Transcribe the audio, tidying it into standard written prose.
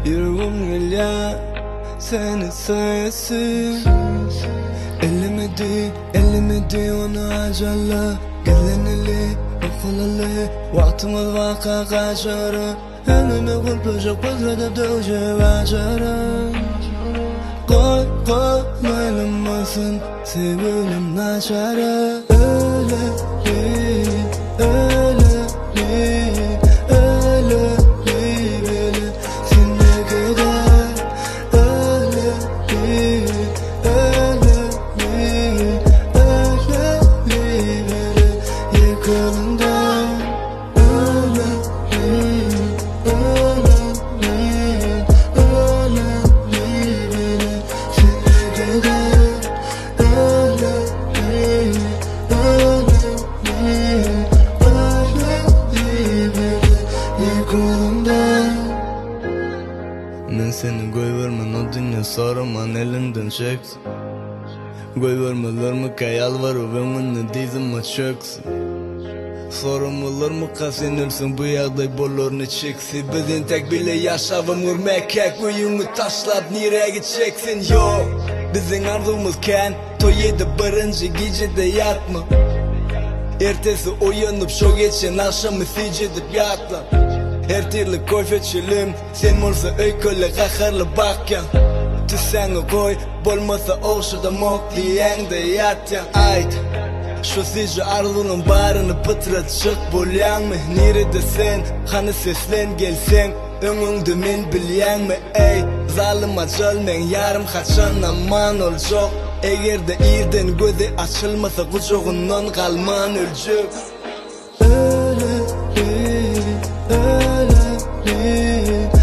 Yüreğim gel seni sayesinde. Ellemedi onu acala. Gizlenili, okulalı, vaktimiz vaka kaçarı. Elime kulpacak bakıda dövce vacara. Koy koylanmasın sevgilim naçara. Öyle değil, öyle değil, öyle değil böyle sende gider. Öyle değil, öyle değil, öyle değil böyle yıkılından. Öyle değil, öyle değil, öyle değil böyle sende gider. Öyle değil, öyle değil, öyle değil böyle yıkılından. Men seni koyvermen o dünya soraman elinden çeksin. Koyvermeler mi kayal var o benimle dizime çöksün. Sorumlular mı kasinirsin bu yağday bollarını çeksin. Bizim tek bile yaşavım urmekek uyumu taşlap nereye gideceksin yok. Bizim arzumuz ken toyedi birinci gecede yatma. Ertesi uyanıp şo geçen akşamı sicedip yatla. Her türlü koyfetçilim sen olsa öyküyle kakarlı bakyan. Tüseni koy bolmasa oğuşuda mok diyende yatyan. Ayt şu sizce arzunun barını pıtrat çık bolyan mı? Nerede sen hani seslen gelsen önünde men bilyen mi? Ey zalim acılmen yarım kaçan aman olacak. Eğer de irden gözü açılmasa kucağından kalman ölecek. Öyle değil, öyle değil,